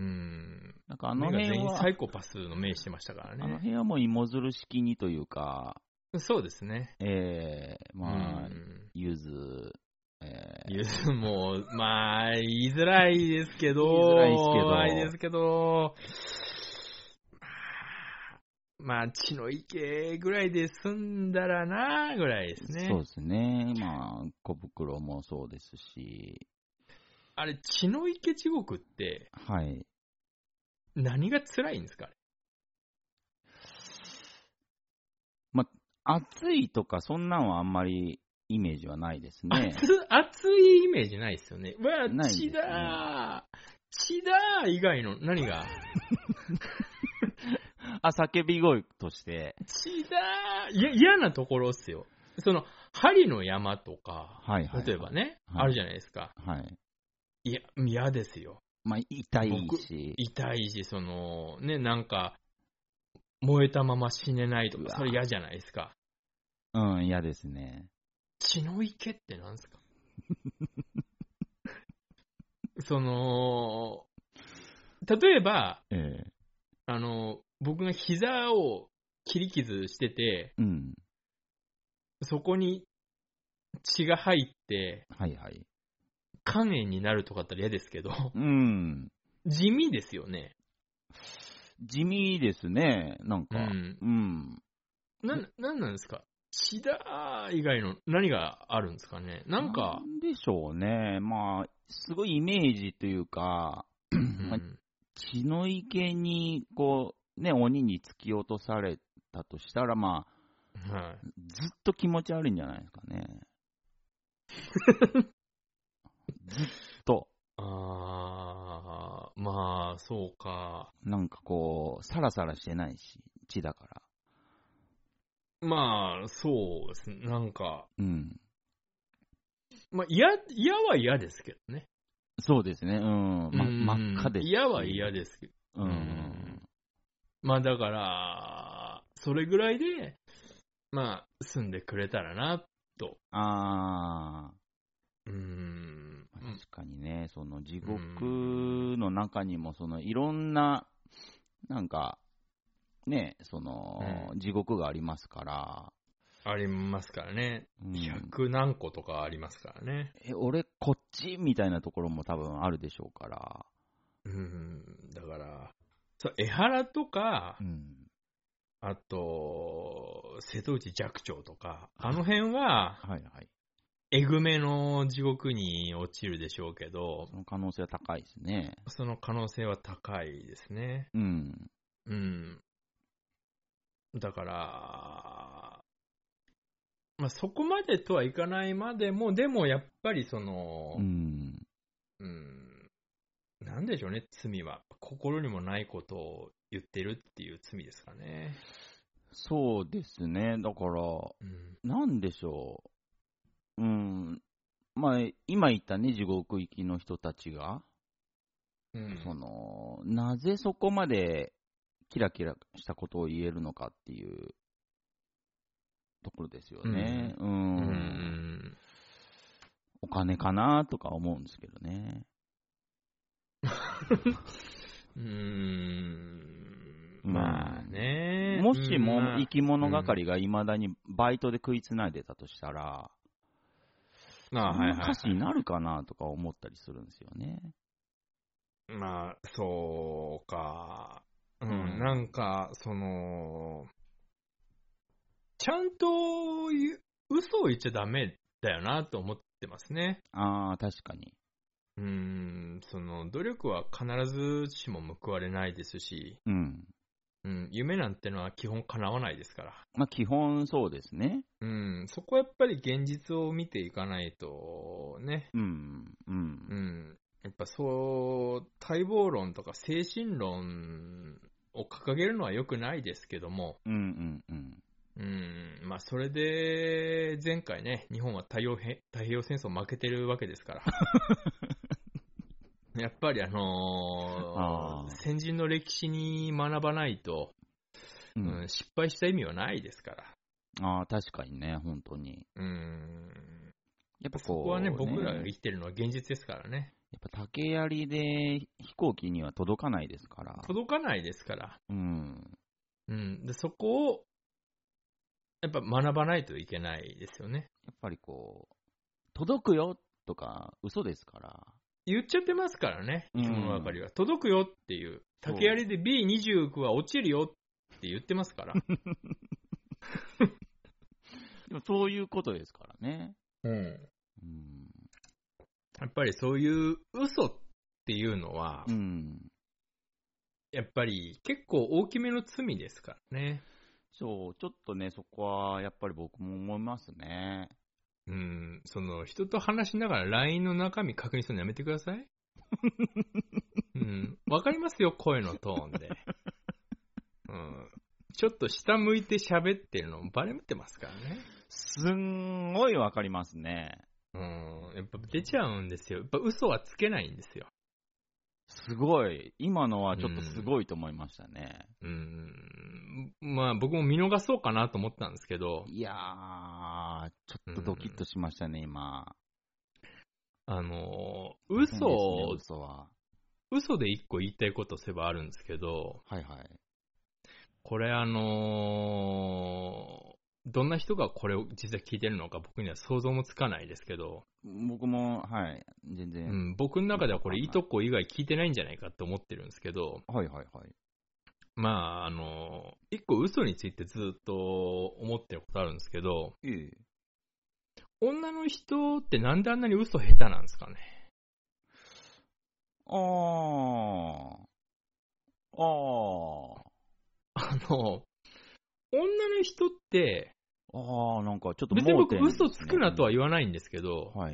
なんかあの辺は。 全員サイコパスの目してましたからね。 あの辺はもう芋づる式にというか。 そうですね。 ええー、まあ、ゆず、 えー、ゆずも、まあ、言いづらいですけど。 言いづらいですけど。 言いづらいですけど。 まあ、血の池ぐらいで済んだらな、ぐらいですね。 そうですね。まあ、小袋もそうですし。 あれ、血の池地獄って、 はい。 何が辛いんですか？ まあ、暑いとか、そんなんはあんまりイメージはないですね。 熱、熱いイメージないですよね。うわ、血ないですね。 だー。血だー以外の何があ、叫び声として。 血だー。いや、嫌なところっすよ。その、針の山とか、 はいはいはい、 例えばね、 はい、 あるじゃないですか。 はい。 いや、嫌ですよ。 まあ、痛いし。 痛いし、その、ね、なんか、燃えたまま死ねないとか、それ嫌じゃないですか。 うん、嫌ですね。 血の池ってなんですか？その、例えば、 ええ、 あの、僕が膝を切り傷してて、 うん、 そこに血が入って、 はいはい。 肝炎になるとかだったら嫌ですけど、 うん。 地味ですよね。 地味ですね、なんか。 うん。 うん。 な、なんなんですか？血だ以外の何があるんですかね？なんか。 なんでしょうね。まあ、すごいイメージというか、 うまあ、 ん、 血の池に、こう、ね、鬼に突き落とされたとしたら、まあ、 はい、 ずっと気持ち悪いんじゃないですかね。ずっと。 あー、まあ、そうか。 なんかこう、サラサラしてないし、血だから。 まあ、そうですね。なんか、 うん。 まあ、嫌、嫌は嫌ですけどね。 そうですね。うん。ま、真っ赤ですし。 嫌は嫌ですけど。 うん。うんまあ、だから、それぐらいで、まあ、住んでくれたらな、と。 ああ。 うーん。 確かにね、その地獄の中にも、そのいろんな、なんか、ね、その、地獄がありますから。 ありますからね。 うん、 ひゃく何個とかありますからね。 え、俺こっちみたいなところも多分あるでしょうから。 うん。だから、そう江原とか、 うん、 あと、瀬戸内寂聴とか、あの辺は、 はいはい。 えぐめの地獄に落ちるでしょうけど、 その可能性は高いですね。 その可能性は高いですね。 うん。 うん。だから、まあ、そこまでとはいかないまでも、でもやっぱりその、 うん。 うん、なんでしょうね、罪は。心にもないことを言ってるっていう罪ですかね。 そうですね。だから、 うん、 なんでしょう。うん。まあ、今言ったね、地獄行きの人たちが、 うん、 その、なぜそこまでキラキラしたことを言えるのかっていうところですよね。うん。うんうん、お金かなとか思うんですけどね。 うーん、まあね。 もしも生き物係がいまだにバイトで食いつないでたとしたら、そんな歌詞になるかなとか思ったりするんですよね。 まあ、そうか。うん、うん、なんか、その、ちゃんと嘘を言っちゃダメだよなと思ってますね。 ああ、確かに。 うーん、その、努力は必ずしも報われないですし、 うん。 うん、夢なんてのは基本叶わないですから。 まあ、基本そうですね。 うん、そこはやっぱり現実を見ていかないと、ね。 うん、うん。 うん。やっぱそう、待望論とか精神論を掲げるのは良くないですけども、 うんうんうん。 うん、まあそれで、前回ね、日本は太陽太平洋戦争負けてるわけですから。やっぱりあのー、先人の歴史に学ばないと、うん、うん、失敗した意味はないですから。 ああ、確かにね、本当に。 うん。 やっぱこう、 そこはね、僕らが生きてるのは現実ですからね。 やっぱ竹槍で飛行機には届かないですから。 届かないですから。 うん。 うん。で、そこを、やっぱ学ばないといけないですよね。 やっぱりこう、届くよとか嘘ですから。 言っちゃってますからね、生き物係は。届くよっていう。竹槍で ビーにじゅうきゅう は落ちるよ。 って言ってますから。 でもそういうことですからね。 うん。うん、やっぱりそういう嘘っていうのは、うん、やっぱり結構大きめの罪ですからね。 そう、ちょっとね、そこはやっぱり僕も思いますね。 うん、その人と話しながら ライン の中身確認するのやめてください。うん、わかりますよ、声のトーンで。うん、ちょっと下向いて喋ってるのバレてますからね。 すんごいわかりますね。 うん、やっぱ出ちゃうんですよ。やっぱ嘘はつけないんですよ。 すごい。今のはちょっとすごいと思いましたね。 うん。うん、まあ僕も見逃そうかなと思ったんですけど。 いやー、ちょっとドキッとしましたね、うん、今。 あの、嘘を、ね、嘘は。嘘で一個言いたいことすればあるんですけど。 はいはい。 これあのー、どんな人がこれを実際聞いてるのか僕には想像もつかないですけど。 僕も、はい、全然。 うん、僕の中ではこれいとこ以外聞いてないんじゃないかと思ってるんですけど。 はいはいはい。 まあ、あの、一個嘘についてずっと思ってることあるんですけど。 ええ。 女の人ってなんであんなに嘘下手なんですかね。 あー。あー。 あの、女の人って、 ああ、なんかちょっと、 ね、別に僕嘘つくなとは言わないんですけど、 はい。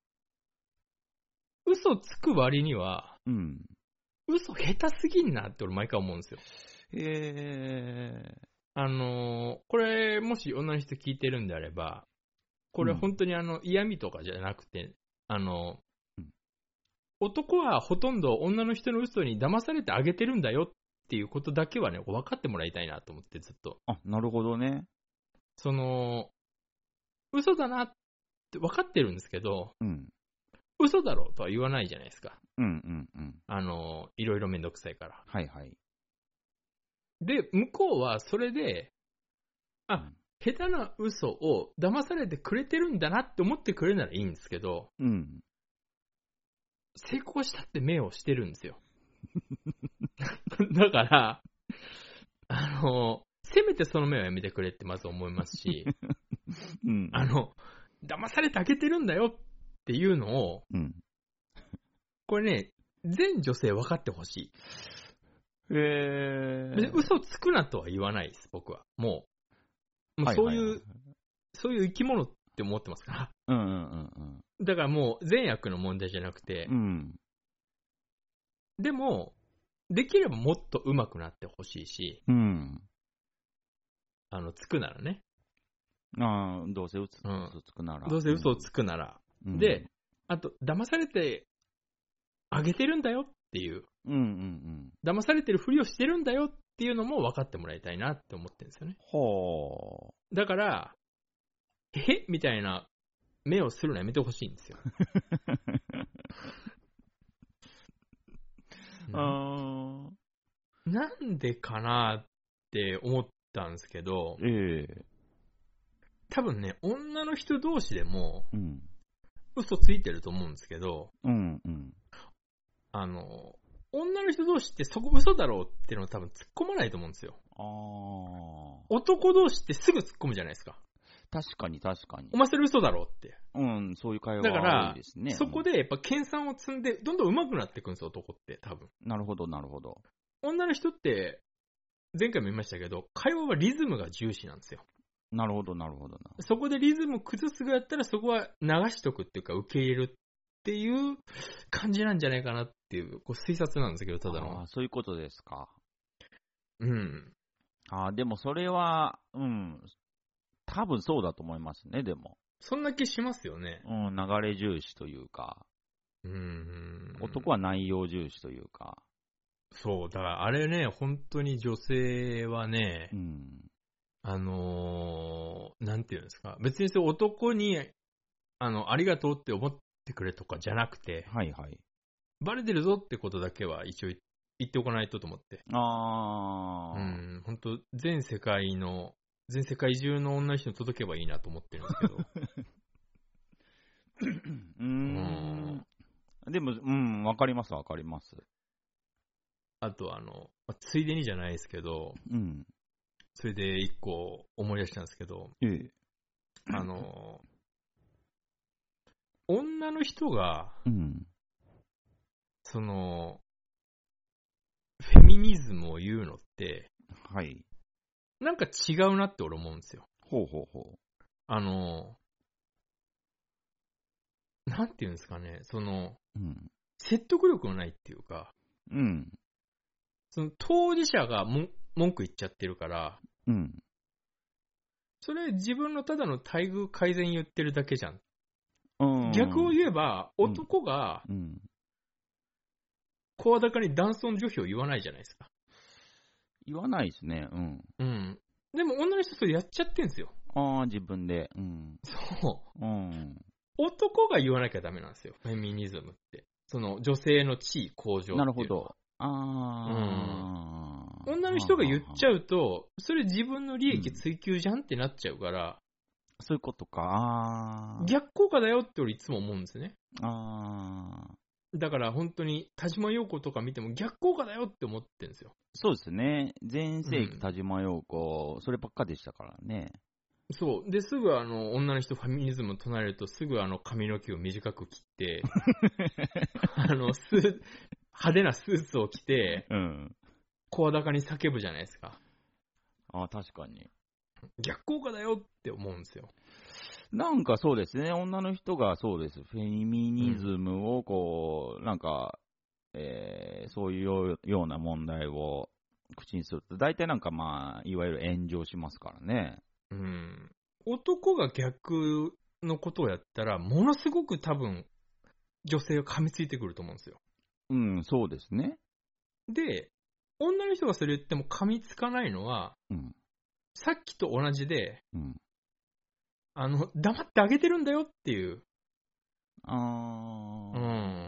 嘘つく割には、 うん。 嘘下手すぎんなって俺毎回思うんですよ。 へえ。 あの、これもし女の人聞いてるんであれば、これ本当にあの嫌味とかじゃなくて、あの、うん、男はほとんど女の人の嘘に騙されてあげてるんだよっていうことだけはね、分かってもらいたいなと思ってずっと。 あ、なるほどね。 その、嘘だなって分かってるんですけど、うん、嘘だろうとは言わないじゃないですか。 うんうんうん。 あの、いろいろめんどくさいから。 はいはい。 で、向こうはそれで、あ、うん、下手な嘘を騙されてくれてるんだなって思ってくれるならいいんですけど、うん、成功したって目をしてるんですよ。だから、あの、せめてその目はやめてくれってまず思いますし、うん、あの、騙されてあげてるんだよっていうのを、うん、これね、全女性分かってほしい。へー。嘘つくなとは言わないです、僕は。もう、もうそういう、はいはいはい、そういう生き物って思ってますから。うんうんうんうん。だからもう善悪の問題じゃなくて、うん、でも、できればもっと上手くなってほしいし、うん、あの、つくならね。 ああ、どうせ嘘つくなら。 どうせ嘘をつくなら。うん、で、あと、騙されてあげてるんだよっていう。うんうんうん。騙されてるふりをしてるんだよっていうのも分かってもらいたいなって思ってるんですよね。はあ。だから、へへみたいな目をするのやめてほしいんですよ。うん、なんでかなって思ったんですけど、ええ、多分ね、女の人同士でも、うん、嘘ついてると思うんですけど、うんうん、あの、女の人同士ってそこ嘘だろうっていうのを多分突っ込まないと思うんですよ。あ、男同士ってすぐ突っ込むじゃないですか。 確かに確かに。 お前それ嘘だろうって。 うん、そういう会話が多いですね。 だから、そこでやっぱ研鑽を積んで、どんどん上手くなっていくんですよ、男って多分。 なるほど、なるほど。 女の人って、前回も言いましたけど、会話はリズムが重視なんですよ。 なるほど、なるほどな。 そこでリズムを崩すぐらいだったら、そこは流しとくっていうか、受け入れるっていう感じなんじゃないかなっていう、こう推察なんですけど、ただの。 ああ、そういうことですか。 うん。 ああ、でもそれは、うん、多分そうだと思いますね、でも。 そんな気しますよね。 うん、流れ重視というか。うん。男は内容重視というか。 そう、だからあれね、本当に女性はね、うん、あのー、なんていうんですか、別にそう男に、あの、ありがとうって思ってくれとかじゃなくて、 はいはい。 バレてるぞってことだけは一応言っておかないとと思って。 ああ。 うん、本当全世界の、全世界中の女の人に届けばいいなと思ってるんですけど。 うーん。でも、うん、わかりますわかります。 あとあの、ついでにじゃないですけど、 うん。 それで一個思い出したんですけど、 ええ。 あの、女の人が、 うん。 その、フェミニズムを言うのって、 はい。 なんか違うなって俺思うんですよ。 ほうほうほあの、なんていうんですかね、その、 う。うん。 説得力がないっていうか、 うん。 その当事者がも文句言っちゃってるから、 うん。 それ自分のただの待遇改善言ってるだけじゃん。 うん。 逆を言えば、男がうん。 声高に男尊女卑を言わないじゃないですか。 言わないですね。うん。 うん。でも女の人それやっちゃってんすよ。 ああ、自分で。うん。 そう。 うん。 男が言わなきゃダメなんですよ。フェミニズムって。その女性の地位向上っていうのは。 なるほど。ああ。うん。女の人が言っちゃうと、それ自分の利益追求じゃんってなっちゃうから、 うん、そういうことか。 逆効果だよって俺いつも思うんですね。 ああ。 だから本当に田島陽子とか見ても逆効果だよって思ってるんですよ。 そうですね。全盛期田島陽子、うん、そればっかでしたからね。 そう。で、すぐあの、女の人ファミニズムを唱えると、すぐあの、髪の毛を短く切って、あの、スー、派手なスーツを着て、 うん。 声高に叫ぶじゃないですか。 ああ、確かに。 逆効果だよって思うんですよ。 なんかそうですね。女の人がそうです。フェミニズムをこう、うん、なんか、えー、そういうような問題を口にすると、大体なんかまあ、いわゆる炎上しますからね。 うん。男が逆のことをやったら、ものすごく多分、女性が噛みついてくると思うんですよ。 うん、そうですね。 で、女の人がそれ言っても噛みつかないのは、 うん、 さっきと同じで、 うん、 あの、黙ってあげてるんだよっていう。 あー。 うん。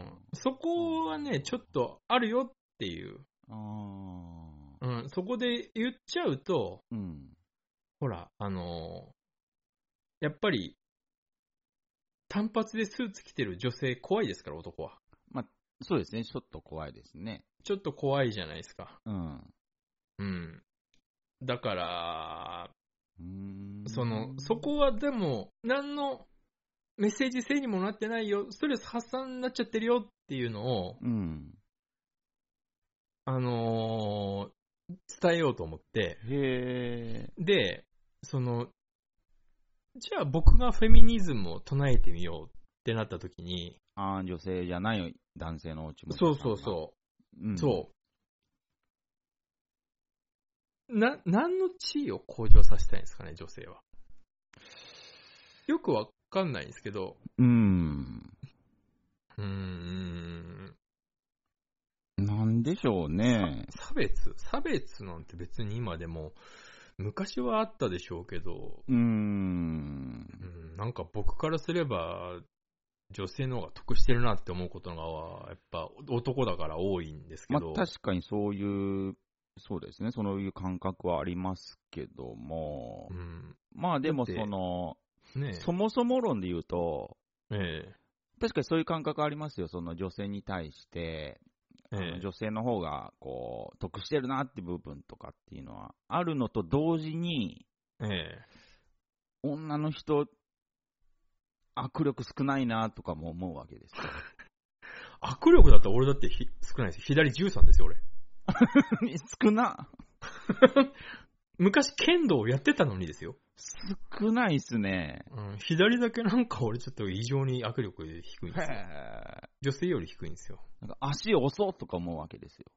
そこはね、ちょっとあるよっていう。 あー。うん。そこで言っちゃうと、 うん、 ほら、あのー、やっぱり、単発でスーツ着てる女性怖いですから、男は。 まあ、そうですね。ちょっと怖いですね。 ちょっと怖いじゃないですか。 うん。 うん。だから、 うーんその、そこはでも、何のメッセージ性にもなってないよ、ストレス発散になっちゃってるよっていうのを、 うん。 あのー、伝えようと思って、 へー。 で、その、じゃあ僕がフェミニズムを唱えてみようってなった時に、 ああ、女性じゃない男性のおちもそうそうそう、うん、そう。な、何の地位を向上させたいんですかね、女性は。よくわかんないんですけど、 うーん。 うーん。 なんでしょうね。 差別差別なんて別に今でも、昔はあったでしょうけど、 うーん。うん、 なんか僕からすれば、女性の方が得してるなって思うことが、やっぱ男だから多いんですけど。 まあ確かにそういう、そうですね、そういう感覚はありますけども、 うん、 まあでもその、 ね、 そもそも論で言うと、 ええ、 確かにそういう感覚ありますよ、その女性に対して、あの女性の方がこう得してるなって部分とかっていうのはあるのと同時に、 ええ、 女の人、握力少ないなとかも思うわけですよ。 握力だったら俺だってひ少ないです。左じゅうさんですよ、俺。 少な昔剣道をやってたのにですよ。 少ないっすね。 うん、左だけなんか俺ちょっと異常に握力低いんですよ。女性より低いんですよ。 なんか足遅とか思うわけですよ。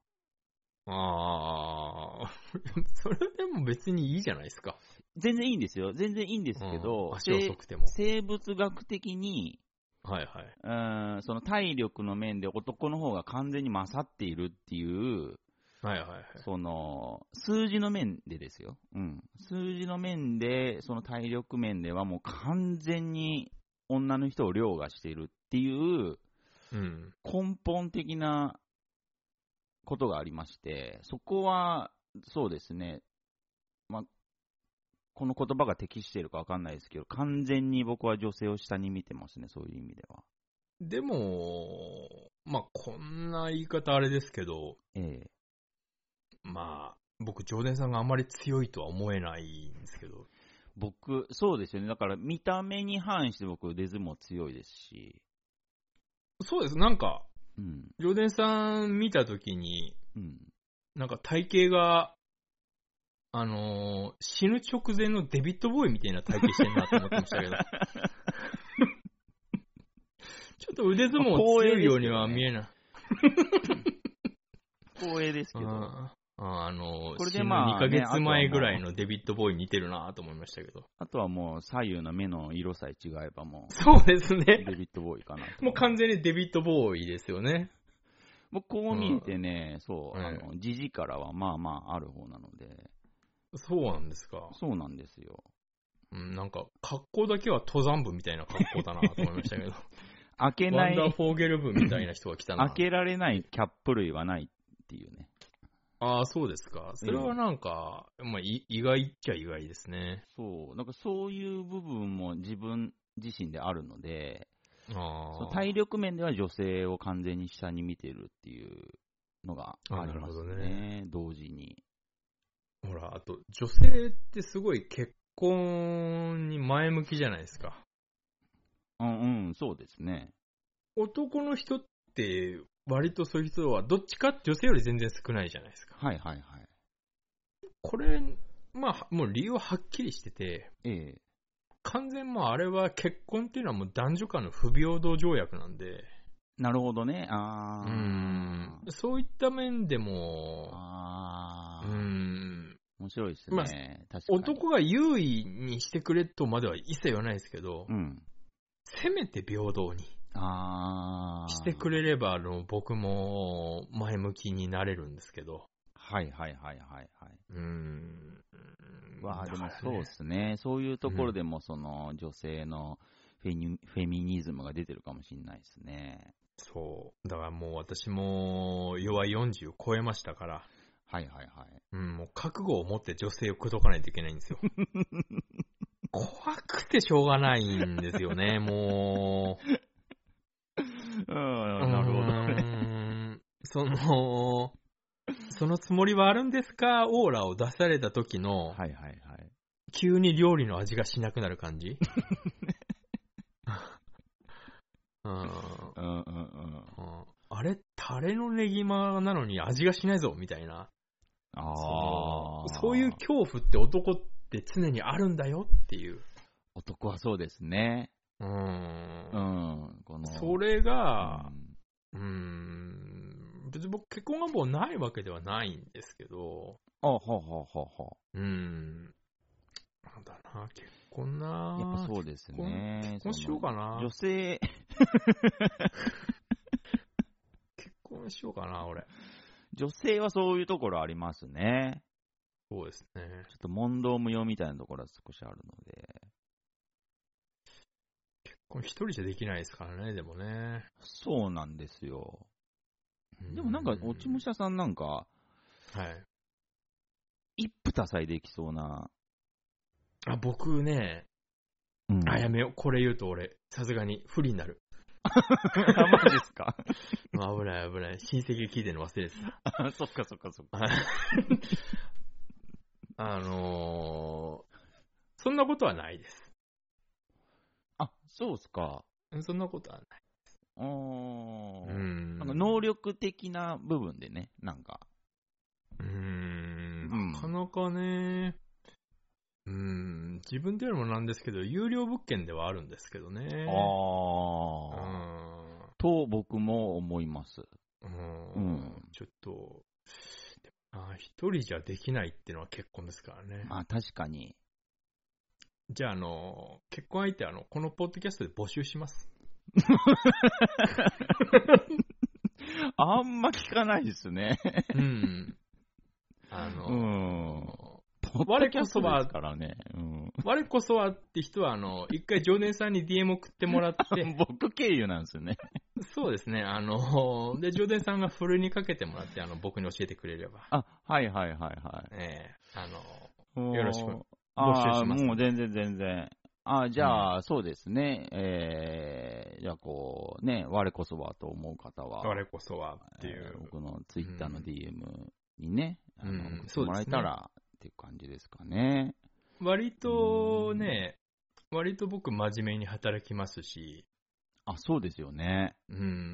ああ、それでも別にいいじゃないですか。 全然いいんですよ。全然いいんですけど、 うん、足遅くても。 生物学的に、 はいはい。 うん、その体力の面で男の方が完全に勝っているっていう、 はいはいはい。 その、数字の面でですよ。うん。数字の面で、その体力面ではもう完全に女の人を凌駕しているっていう、根本的なことがありまして、そこは、そうですね、まあ、この言葉が適しているか分かんないですけど、完全に僕は女性を下に見てますね、そういう意味では。 でも、まあ、こんな言い方あれですけど、 ええ、 まあ、僕、常連さんがあんまり強いとは思えないんですけど。 僕、そうですよね。だから見た目に反して僕、腕相撲強いですし。 そうです。なんか、 うん、 常連さん見たときに、 うん、 なんか体型が、あのー、死ぬ直前のデビッド・ボーイみたいな体型してんなと思ってましたけど。ちょっと腕相撲強いようには見えない。 光栄ですけど。 ああ、あの、 これでまあ、 にかげつまえぐらいのデビッド・ボーイ似てるなと思いましたけど。 あとはもう左右の目の色さえ違えばもう。 そうですね。 デビッド・ボーイかな。 もう完全にデビッド・ボーイですよね。 もうこう見えてね、うん、そう、あの、ジジからはまあまあある方なので。 そうなんですか。 そうなんですよ。 うん、なんか、格好だけは登山部みたいな格好だなと思いましたけど。 開けない。 ワンダーフォーゲル部みたいな人が来たな。 開けられないキャップ類はないっていうね。 ああ、そうですか。それはなんか、うん、まあ、意外っちゃ意外ですね。 そう。なんかそういう部分も自分自身であるので、 あ体力面では女性を完全に下に見てるっていうのがありますね。ね、同時に。 ほら、あと、女性ってすごい結婚に前向きじゃないですか。 うんうん、そうですね。 男の人って、割とそういう人は、どっちか女性より全然少ないじゃないですか。 はいはいはい。 これ、まあ、もう理由ははっきりしてて、 ええ、 完全もうあれは結婚っていうのはもう男女間の不平等条約なんで。 なるほどね。あー。うん。そういった面でも、 あうん。 面白いですね。まあ、確かに。 男が優位にしてくれとまでは一切言わないですけど、 うん、 せめて平等にしてくれれば、あの、僕も前向きになれるんですけど。 はいはいはいはいはい。 うーん。 わあ、でもそうですね。そういうところでも、その、女性のフェニ、フェミニズムが出てるかもしれないですね。 そう。だからもう私も弱いよんじゅう超えましたから。 はいはいはい。 うん、もう覚悟を持って女性を口説かないといけないんですよ。怖くてしょうがないんですよね、もう。うん、なるほどね。 その、そのつもりはあるんですかオーラを出された時の、 はいはいはい。 急に料理の味がしなくなる感じうんうんうんうん、あれ、タレのネギマなのに味がしないぞみたいな。 あそ, そういう恐怖って男って常にあるんだよっていう。 男はそうですね。 うん。 うん。 このそれが、うん、うーん別に僕結婚願望ないわけではないんですけど。 あはははは。 うん。なんだな、結婚な。 やっぱそうですね。 結婚しようかな。 女性。 結婚しようかな、俺。 女性はそういうところありますね。 そうですね。 ちょっと問答無用みたいなところは少しあるので。 結婚一人じゃできないですからね、でもね。 そうなんですよ。でもなんか、落ち武者さんなんか、はい。一夫多妻できそうな。 あ、僕ね、うん、あ、やめよう。これ言うと俺、さすがに不利になる。 マジですか危ない危ない。親戚で聞いてるの忘れてた。あ、そっかそっかそっか。 あのー、そんなことはないです。 あ、そうっすか。 そんなことはないです。 あー。うん。なんか能力的な部分でね、なんか。 うーん、なかなかね、うーん、自分で言うのもなんですけど、有料物件ではあるんですけどね。 ああ。と僕も思います。 うん。うん、ちょっと、あ、一人じゃできないっていうのは結婚ですからね。 まあ確かに。 じゃあ、あの、結婚相手、あの、このポッドキャストで募集します。 あんま聞かないですね。 うん。あの、 うん我こそは、 からね、うん、 我こそはって人は、あの、一回常連さんに ディーエム 送ってもらって。 僕経由なんですよね。 そうですね。あの、で、常連さんがふるいにかけてもらって、あの、僕に教えてくれれば。 あ、はいはいはいはい。 ええー、あの、よろしく。 募集します。もう全然全然。あ、じゃあ、うん、そうですね。えー、じゃあこう、ね、我こそはと思う方は。 我こそはっていう。 えー、僕のツイッターの ディーエム にね、 あの、うん、送ってもらえたらっていう感じですかね。 割とね、割と僕真面目に働きますし。 あ、そうですよね。 うん。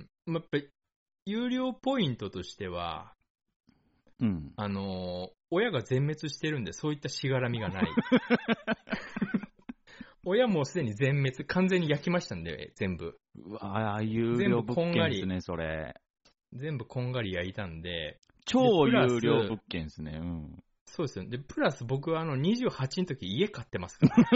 やっぱり、有料ポイントとしては、 うん。 あの、親が全滅してるんで、そういったしがらみがない。親もすでに全滅、完全に焼きましたんで、全部。 うわぁ、有料物件ですね、それ。 全部こんがり焼いたんで。 超有料物件ですね、うん。 そうですよ。で、プラス僕はあのにじゅうはちの時家買ってますから、ね。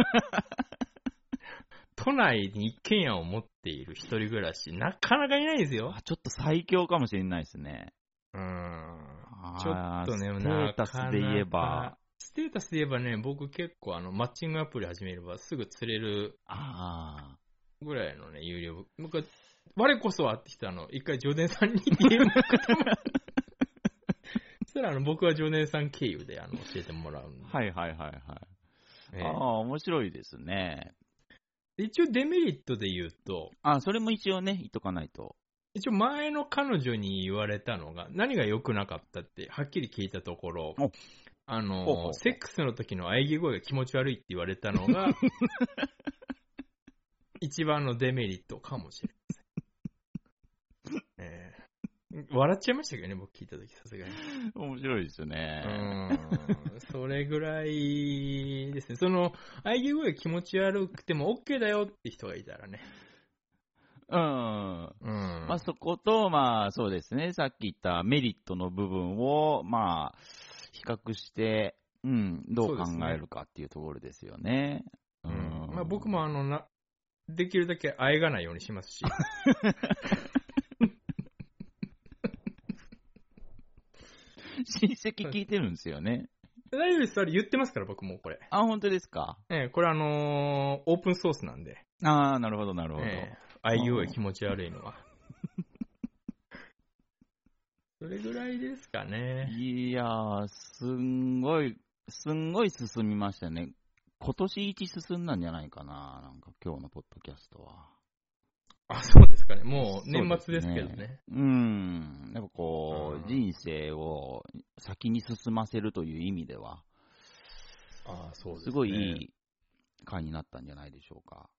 都内に一軒家を持っている一人暮らし、なかなかいないですよ。 ちょっと最強かもしれないですね。 うーん。ちょっとね、 ステータスで言えば。 ステータスで言えばね、僕結構あの、マッチングアプリ始めればすぐ釣れるぐらいのね、有料。僕は、我こそはって人あの、一回ジョネさんに ディーエム 送ってもらう。そしたらあの、僕はジョネさん経由であの、教えてもらうんで。 はいはいはいはい。えー、ああ、面白いですね。 一応デメリットで言うと。 あ、それも一応ね、言っとかないと。 一応前の彼女に言われたのが、何が良くなかったってはっきり聞いたところ、あの、ほうほうほう、セックスの時の喘ぎ声が気持ち悪いって言われたのが、一番のデメリットかもしれません。えー、笑っちゃいましたけどね、僕聞いた時さすがに。 面白いですよね。 うん。それぐらいですね。その、喘ぎ声が気持ち悪くても OK だよって人がいたらね。 うん。うん。まあそこと、まあそうですね、さっき言ったメリットの部分を、まあ、比較して、うん、どう考えるかっていうところですよね。 う, ね、うん。まあ僕もあの、な、できるだけあえがないようにしますし。 親戚聞いてるんですよね。 大丈夫です。あれ言ってますから、僕もこれ。 あ、本当ですか？ ええ、これあのー、オープンソースなんで。 ああ、なるほど、なるほど。 ええ、あいうえ気持ち悪いのは。それぐらいですかね。 いやー、すんごい、すんごい進みましたね。今年一進んだんじゃないかな、なんか今日のポッドキャストは。 あ、そうですかね。もう年末ですけどね。 ね、うん。やっぱこう、人生を先に進ませるという意味では、 あ、そうですね。 すごいいい回になったんじゃないでしょうか。